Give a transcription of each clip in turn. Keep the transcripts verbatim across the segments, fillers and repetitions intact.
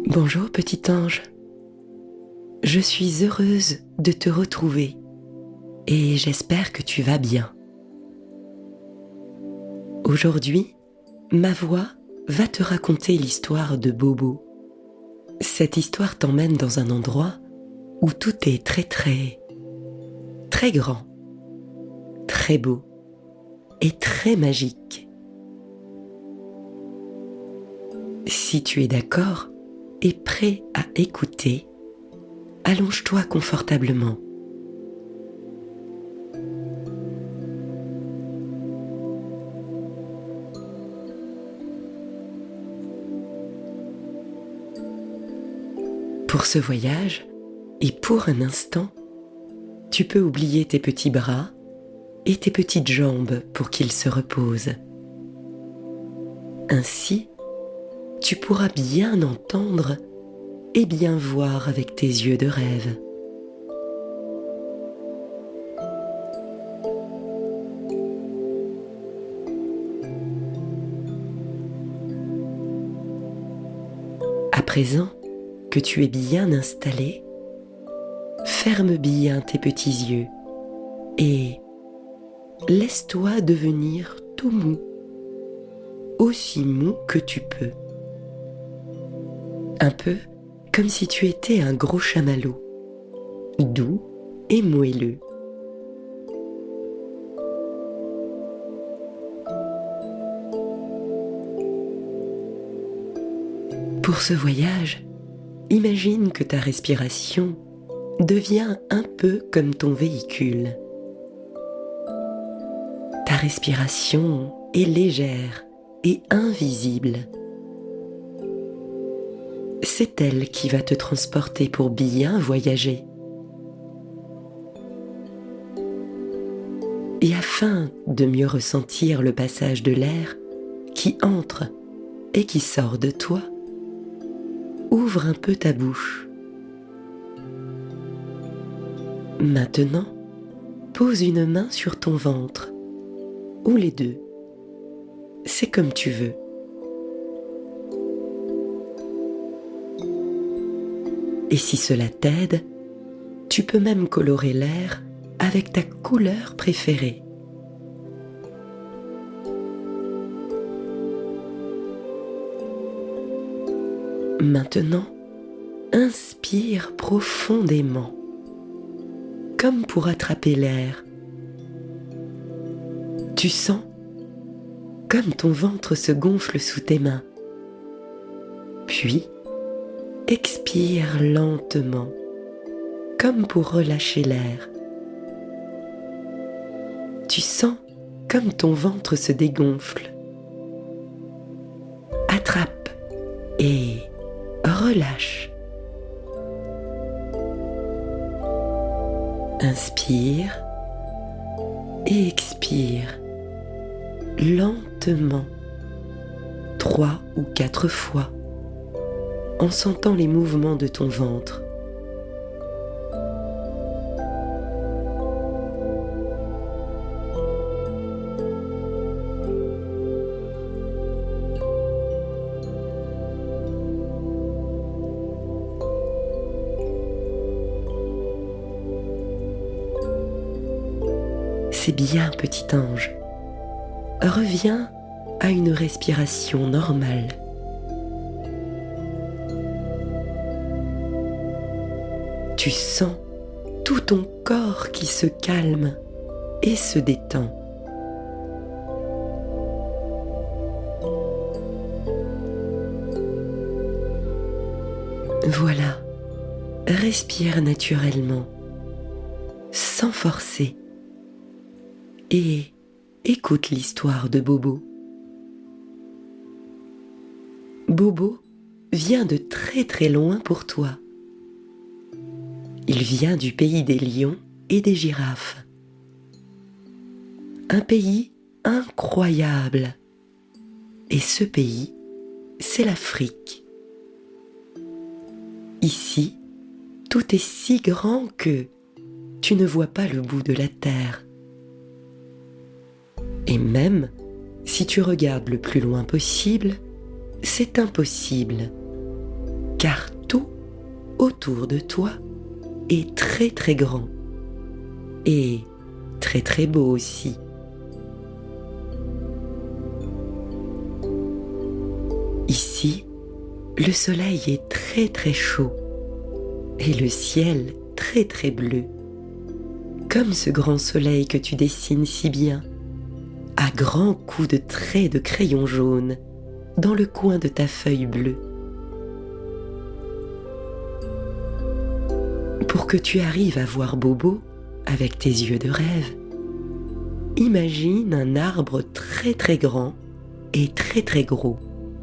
Bonjour petit ange, je suis heureuse de te retrouver et j'espère que tu vas bien. Aujourd'hui, ma voix va te raconter l'histoire de Bobo. Cette histoire t'emmène dans un endroit où tout est très très, très grand, très beau et très magique. Si tu es d'accord et prêt à écouter, allonge-toi confortablement. Pour ce voyage, et pour un instant, tu peux oublier tes petits bras et tes petites jambes pour qu'ils se reposent. Ainsi, tu pourras bien entendre et bien voir avec tes yeux de rêve. À présent que tu es bien installé, ferme bien tes petits yeux et laisse-toi devenir tout mou, aussi mou que tu peux. Un peu comme si tu étais un gros chamallow, doux et moelleux. Pour ce voyage, imagine que ta respiration devient un peu comme ton véhicule. Ta respiration est légère et invisible. C'est elle qui va te transporter pour bien voyager. Et afin de mieux ressentir le passage de l'air qui entre et qui sort de toi, ouvre un peu ta bouche. Maintenant, pose une main sur ton ventre, ou les deux. C'est comme tu veux. Et si cela t'aide, tu peux même colorer l'air avec ta couleur préférée. Maintenant, inspire profondément, comme pour attraper l'air. Tu sens comme ton ventre se gonfle sous tes mains. Puis, expire lentement, comme pour relâcher l'air. Tu sens comme ton ventre se dégonfle. Attrape et relâche. Inspire et expire lentement, trois ou quatre fois, en sentant les mouvements de ton ventre. C'est bien, petit ange. Reviens à une respiration normale. Tu sens tout ton corps qui se calme et se détend. Voilà, respire naturellement, sans forcer. Et écoute l'histoire de Bobo. Bobo vient de très très loin pour toi. Il vient du pays des lions et des girafes. Un pays incroyable. Et ce pays, c'est l'Afrique. Ici, tout est si grand que tu ne vois pas le bout de la terre. Et même si tu regardes le plus loin possible, c'est impossible. car tout autour de toi est très très grand et très très beau aussi. Ici, le soleil est très très chaud et le ciel très très bleu, comme ce grand soleil que tu dessines si bien, à grands coups de traits de crayon jaune dans le coin de ta feuille bleue. Pour que tu arrives à voir Bobo avec tes yeux de rêve, imagine un arbre très très grand et très très gros.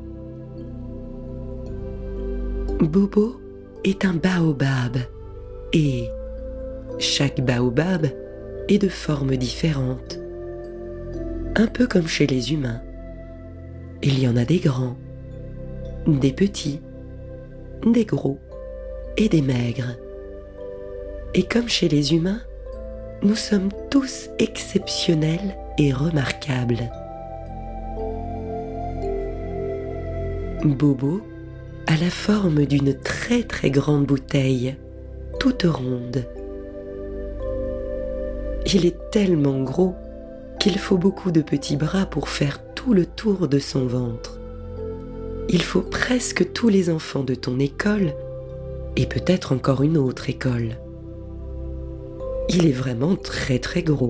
Bobo est un baobab et chaque baobab est de formes différentes, un peu comme chez les humains. Il y en a des grands, des petits, des gros et des maigres. Et comme chez les humains, nous sommes tous exceptionnels et remarquables. Bobo a la forme d'une très très grande bouteille, toute ronde. Il est tellement gros qu'il faut beaucoup de petits bras pour faire tout le tour de son ventre. Il faut presque tous les enfants de ton école et peut-être encore une autre école. Il est vraiment très très gros.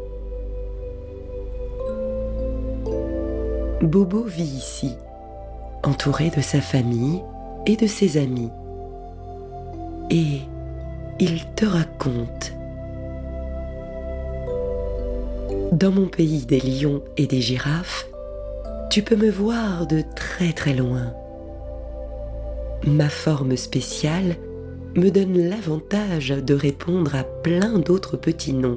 Bobo vit ici, entouré de sa famille et de ses amis. Et il te raconte. Dans mon pays des lions et des girafes, tu peux me voir de très très loin. Ma forme spéciale me donne l'avantage de répondre à plein d'autres petits noms.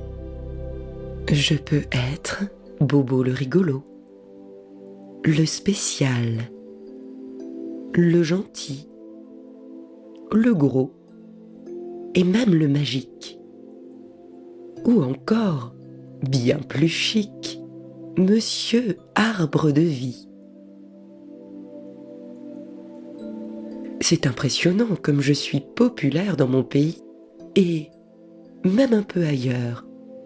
Je peux être Bobo le rigolo, le spécial, le gentil, le gros et même le magique. Ou encore, bien plus chic, Monsieur Arbre de Vie. C'est impressionnant comme je suis populaire dans mon pays et même un peu ailleurs.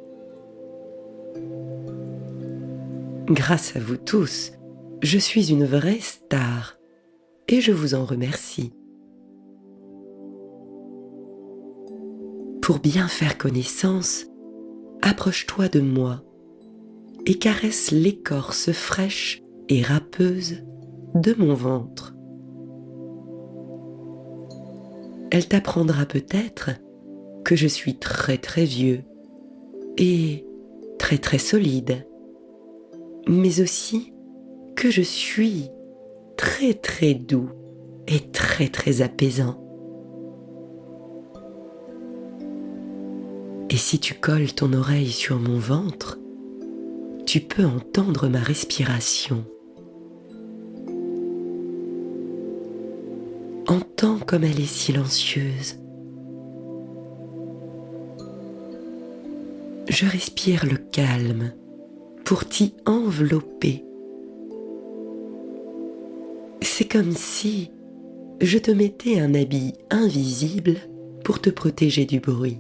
Grâce à vous tous, je suis une vraie star et je vous en remercie. Pour bien faire connaissance, approche-toi de moi et caresse l'écorce fraîche et râpeuse de mon ventre. Elle t'apprendra peut-être que je suis très très vieux et très très solide, mais aussi que je suis très très doux et très très apaisant. Et si tu colles ton oreille sur mon ventre, tu peux entendre ma respiration. Entends comme elle est silencieuse. Je respire le calme pour t'y envelopper. C'est comme si je te mettais un habit invisible pour te protéger du bruit.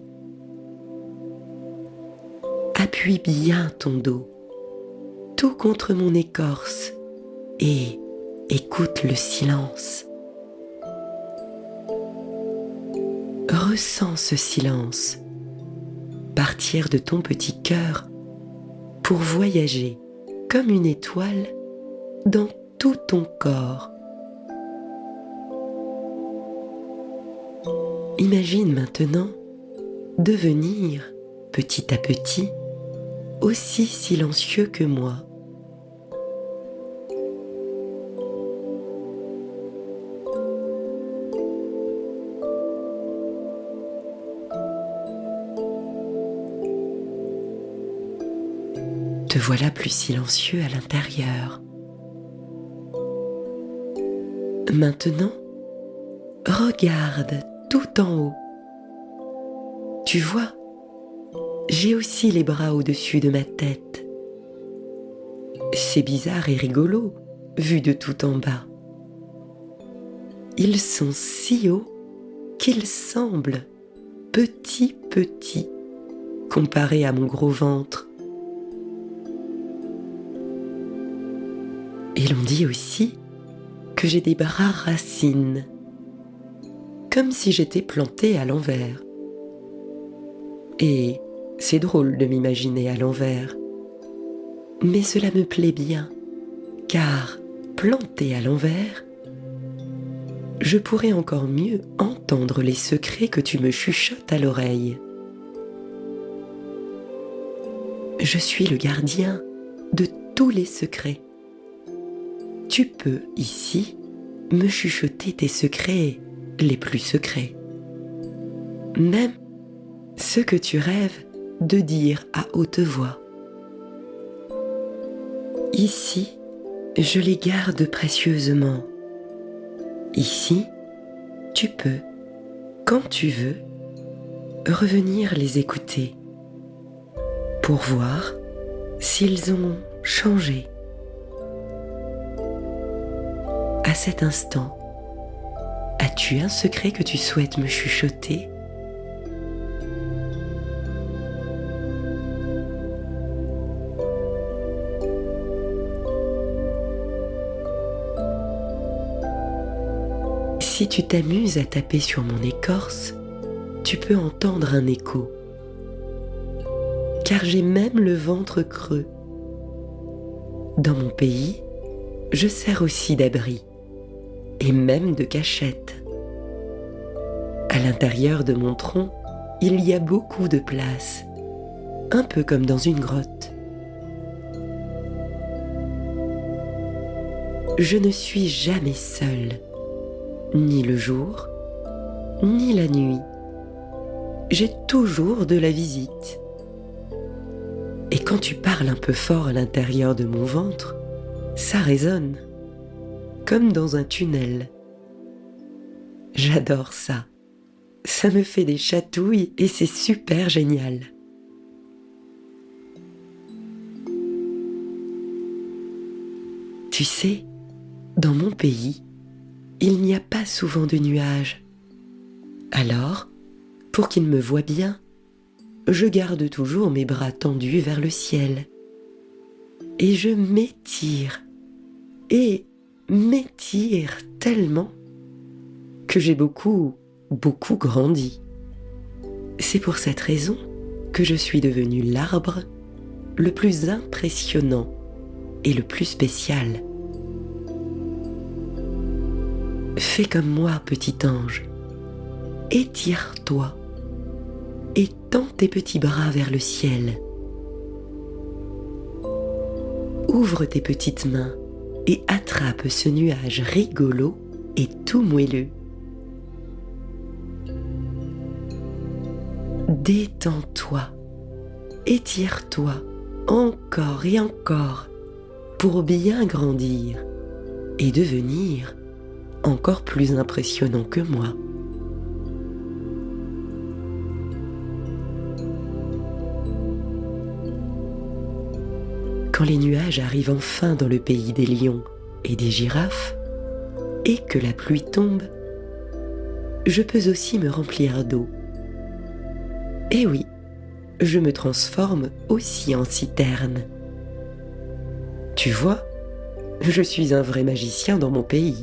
Appuie bien ton dos, tout contre mon écorce, et écoute le silence. Ressens ce silence partir de ton petit cœur pour voyager comme une étoile dans tout ton corps. Imagine maintenant devenir petit à petit aussi silencieux que moi. Te voilà plus silencieux à l'intérieur. Maintenant, regarde tout en haut. Tu vois, j'ai aussi les bras au-dessus de ma tête. C'est bizarre et rigolo, vu de tout en bas. Ils sont si hauts qu'ils semblent petits petits comparés à mon gros ventre. Et l'on dit aussi que j'ai des bras racines, comme si j'étais plantée à l'envers. Et c'est drôle de m'imaginer à l'envers. Mais cela me plaît bien, car plantée à l'envers, je pourrais encore mieux entendre les secrets que tu me chuchotes à l'oreille. Je suis le gardien de tous les secrets. Tu peux, ici, me chuchoter tes secrets les plus secrets. Même ceux que tu rêves de dire à haute voix. Ici, je les garde précieusement. Ici, tu peux, quand tu veux, revenir les écouter pour voir s'ils ont changé. À cet instant, as-tu un secret que tu souhaites me chuchoter ? Si tu t'amuses à taper sur mon écorce, tu peux entendre un écho. Car j'ai même le ventre creux. Dans mon pays, je sers aussi d'abri, et même de cachette. À l'intérieur de mon tronc, il y a beaucoup de place, un peu comme dans une grotte. Je ne suis jamais seule, ni le jour, ni la nuit. J'ai toujours de la visite. Et quand tu parles un peu fort à l'intérieur de mon ventre, ça résonne, comme dans un tunnel. J'adore ça. Ça me fait des chatouilles et c'est super génial. Tu sais, dans mon pays, il n'y a pas souvent de nuages. Alors, pour qu'ils me voient bien, je garde toujours mes bras tendus vers le ciel. Et je m'étire, et m'étire tellement que j'ai beaucoup, beaucoup grandi. C'est pour cette raison que je suis devenu l'arbre le plus impressionnant et le plus spécial. Fais comme moi, petit ange. Étire-toi et tends tes petits bras vers le ciel. Ouvre tes petites mains et attrape ce nuage rigolo et tout moelleux. Détends-toi, étire-toi encore et encore pour bien grandir et devenir encore plus impressionnant que moi. Quand les nuages arrivent enfin dans le pays des lions et des girafes, et que la pluie tombe, je peux aussi me remplir d'eau. Et oui, je me transforme aussi en citerne. Tu vois, je suis un vrai magicien dans mon pays.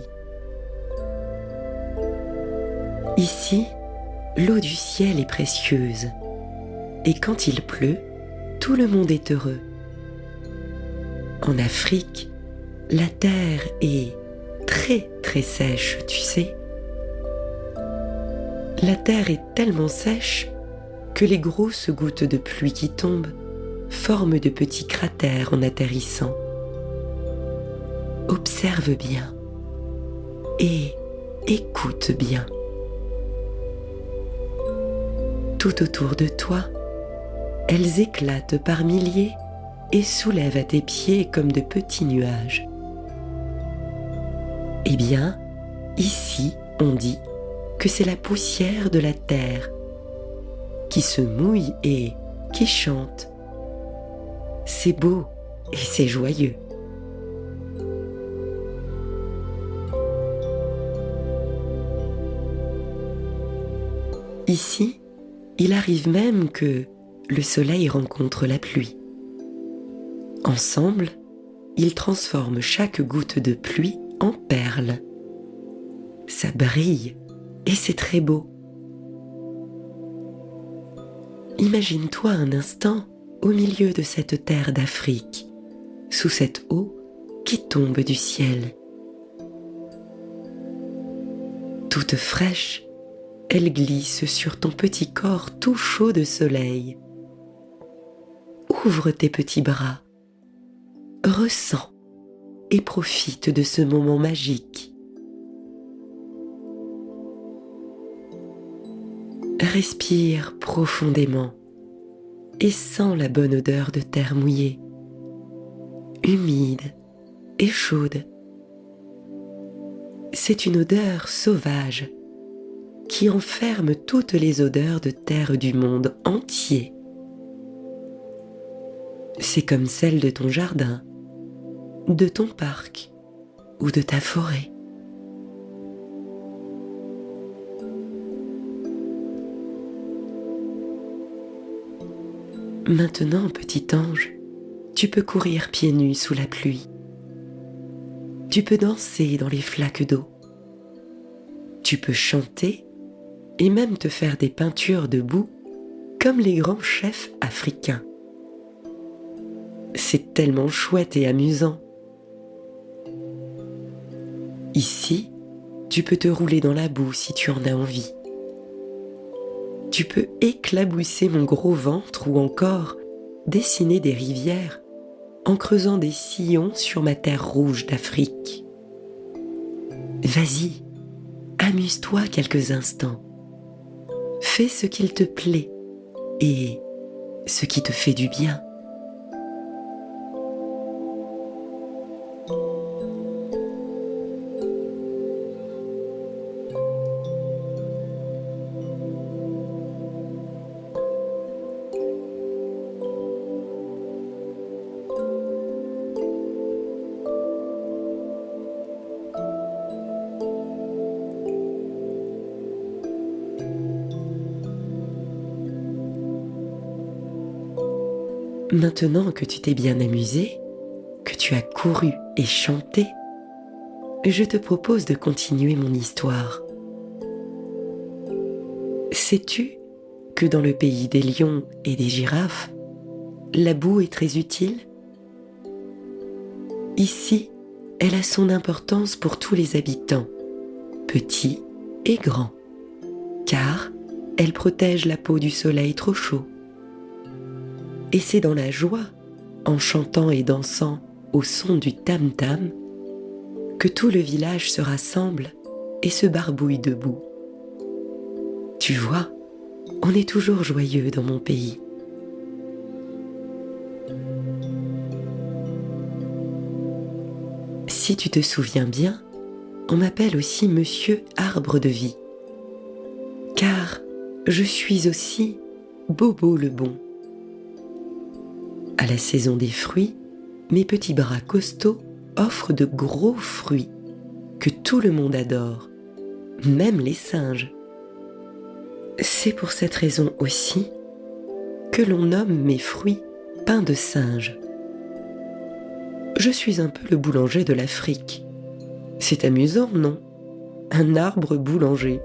Ici, l'eau du ciel est précieuse, et quand il pleut, tout le monde est heureux. En Afrique, la terre est très très sèche, tu sais. La terre est tellement sèche que les grosses gouttes de pluie qui tombent forment de petits cratères en atterrissant. Observe bien et écoute bien. Tout autour de toi, elles éclatent par milliers et soulèvent à tes pieds comme de petits nuages. Eh bien, ici, on dit que c'est la poussière de la terre qui se mouille et qui chante. C'est beau et c'est joyeux. Ici, il arrive même que le soleil rencontre la pluie. Ensemble, ils transforment chaque goutte de pluie en perles. Ça brille et c'est très beau. Imagine-toi un instant au milieu de cette terre d'Afrique, sous cette eau qui tombe du ciel. Toute fraîche, elle glisse sur ton petit corps tout chaud de soleil. Ouvre tes petits bras, ressens et profite de ce moment magique. Respire profondément et sens la bonne odeur de terre mouillée, humide et chaude. C'est une odeur sauvage qui enferme toutes les odeurs de terre du monde entier. C'est comme celle de ton jardin, de ton parc ou de ta forêt. Maintenant, petit ange, tu peux courir pieds nus sous la pluie. Tu peux danser dans les flaques d'eau. Tu peux chanter et même te faire des peintures de boue comme les grands chefs africains. C'est tellement chouette et amusant. Ici, tu peux te rouler dans la boue si tu en as envie. Tu peux éclabousser mon gros ventre ou encore dessiner des rivières en creusant des sillons sur ma terre rouge d'Afrique. Vas-y, amuse-toi quelques instants. Fais ce qu'il te plaît et ce qui te fait du bien. Maintenant que tu t'es bien amusé, que tu as couru et chanté, je te propose de continuer mon histoire. Sais-tu que dans le pays des lions et des girafes, la boue est très utile? Ici, elle a son importance pour tous les habitants, petits et grands, car elle protège la peau du soleil trop chaud. Et c'est dans la joie, en chantant et dansant au son du tam-tam, que tout le village se rassemble et se barbouille debout. Tu vois, on est toujours joyeux dans mon pays. Si tu te souviens bien, on m'appelle aussi Monsieur Arbre de Vie, car je suis aussi Bobo le Bon. À la saison des fruits, mes petits bras costauds offrent de gros fruits que tout le monde adore, même les singes. C'est pour cette raison aussi que l'on nomme mes fruits pain de singe. Je suis un peu le boulanger de l'Afrique. C'est amusant, non? Un arbre boulanger.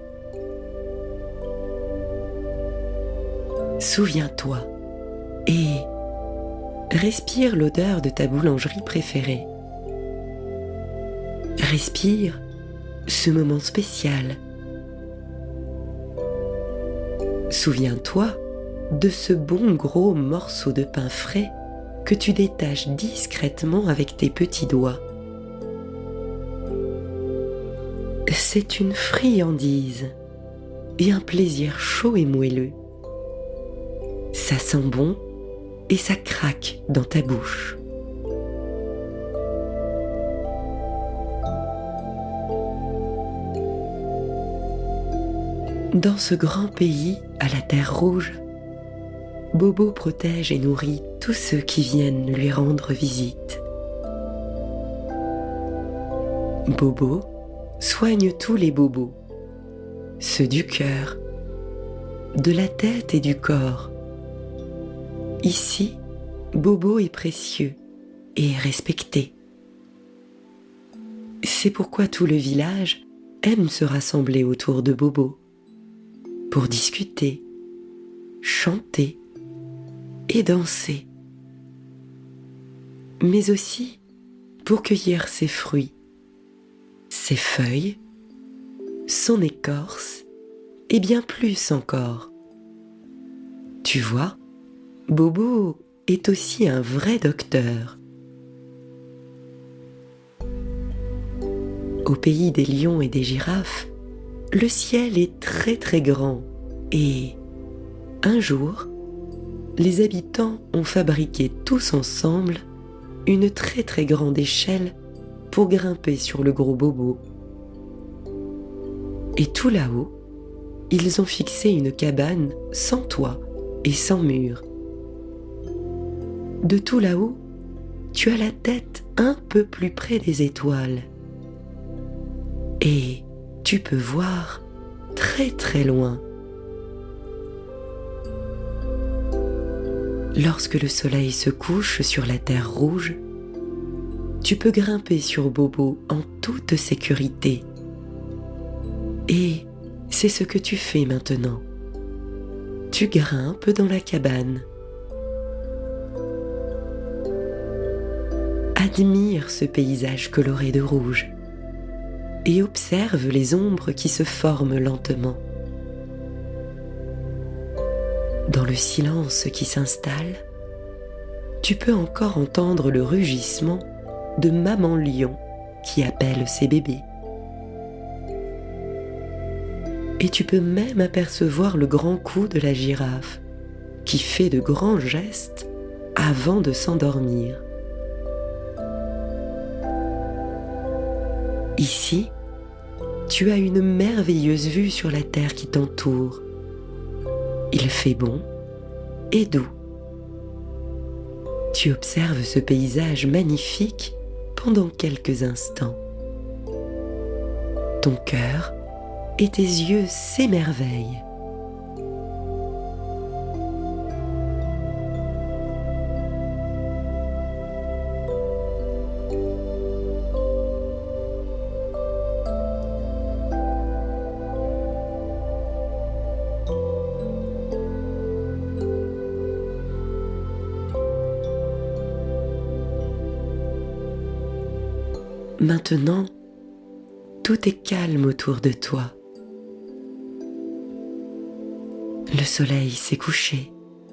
Souviens-toi et respire l'odeur de ta boulangerie préférée. Respire ce moment spécial. Souviens-toi de ce bon gros morceau de pain frais que tu détaches discrètement avec tes petits doigts. C'est une friandise et un plaisir chaud et moelleux. Ça sent bon et ça craque dans ta bouche. Dans ce grand pays à la terre rouge, Bobo protège et nourrit tous ceux qui viennent lui rendre visite. Bobo soigne tous les bobos, ceux du cœur, de la tête et du corps. Ici, Bobo est précieux et respecté. C'est pourquoi tout le village aime se rassembler autour de Bobo pour discuter, chanter et danser, mais aussi pour cueillir ses fruits, ses feuilles, son écorce et bien plus encore. Tu vois, Bobo est aussi un vrai docteur. Au pays des lions et des girafes, le ciel est très très grand et, un jour, les habitants ont fabriqué tous ensemble une très très grande échelle pour grimper sur le gros Bobo. Et tout là-haut, ils ont fixé une cabane sans toit et sans mur. De tout là-haut, tu as la tête un peu plus près des étoiles. Et tu peux voir très très loin. Lorsque le soleil se couche sur la terre rouge, tu peux grimper sur Bobo en toute sécurité. Et c'est ce que tu fais maintenant. Tu grimpes dans la cabane. Admire ce paysage coloré de rouge et observe les ombres qui se forment lentement. Dans le silence qui s'installe, tu peux encore entendre le rugissement de maman lion qui appelle ses bébés. Et tu peux même apercevoir le grand cou de la girafe qui fait de grands gestes avant de s'endormir. Ici, tu as une merveilleuse vue sur la terre qui t'entoure. Il fait bon et doux. Tu observes ce paysage magnifique pendant quelques instants. Ton cœur et tes yeux s'émerveillent. Maintenant, tout est calme autour de toi. Le soleil s'est couché.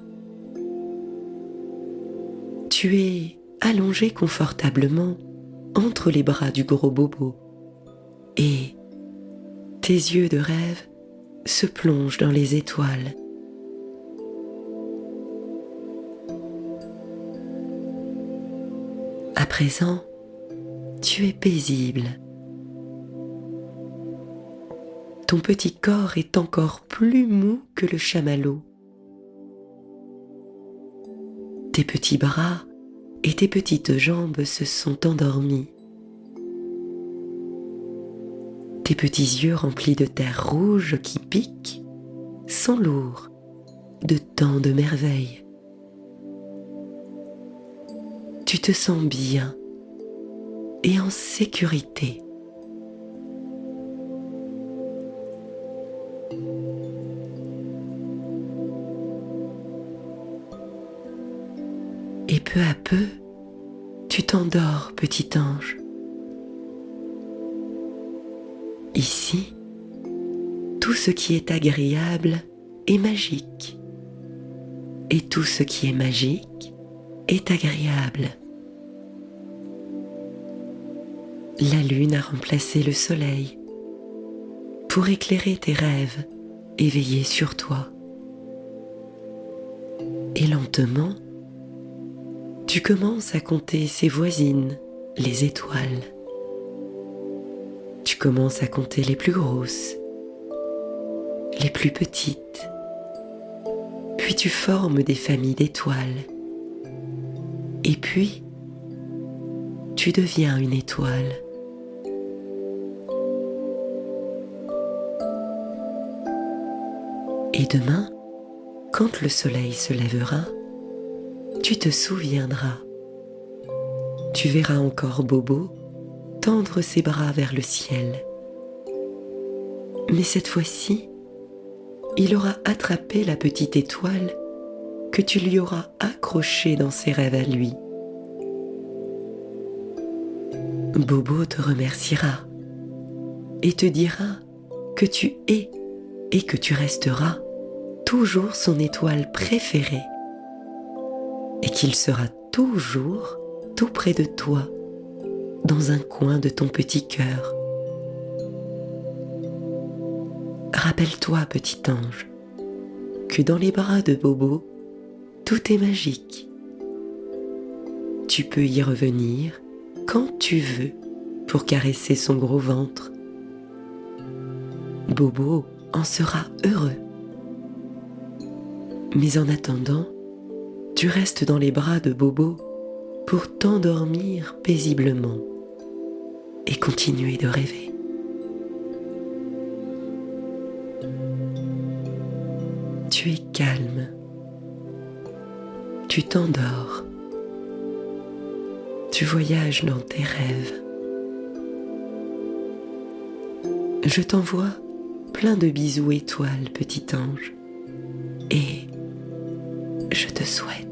Tu es allongé confortablement entre les bras du gros Bobo et tes yeux de rêve se plongent dans les étoiles. À présent, tu es paisible. Ton petit corps est encore plus mou que le chamallow. Tes petits bras et tes petites jambes se sont endormis. Tes petits yeux remplis de terre rouge qui pique sont lourds de tant de merveilles. Tu te sens bien et en sécurité. Et peu à peu, tu t'endors, petit ange. Ici, tout ce qui est agréable est magique. Et tout ce qui est magique est agréable. La lune a remplacé le soleil pour éclairer tes rêves et veiller sur toi. Et lentement, tu commences à compter ses voisines, les étoiles. Tu commences à compter les plus grosses, les plus petites. Puis tu formes des familles d'étoiles. Et puis, tu deviens une étoile. Et demain, quand le soleil se lèvera, tu te souviendras. Tu verras encore Bobo tendre ses bras vers le ciel. Mais cette fois-ci, il aura attrapé la petite étoile que tu lui auras accrochée dans ses rêves à lui. Bobo te remerciera et te dira que tu es et que tu resteras toujours son étoile préférée et qu'il sera toujours tout près de toi, dans un coin de ton petit cœur. Rappelle-toi, petit ange, que dans les bras de Bobo, tout est magique. Tu peux y revenir quand tu veux pour caresser son gros ventre. Bobo en sera heureux. Mais en attendant, tu restes dans les bras de Bobo pour t'endormir paisiblement et continuer de rêver. Tu es calme. Tu t'endors. Tu voyages dans tes rêves. Je t'envoie plein de bisous étoiles, petit ange, et je te souhaite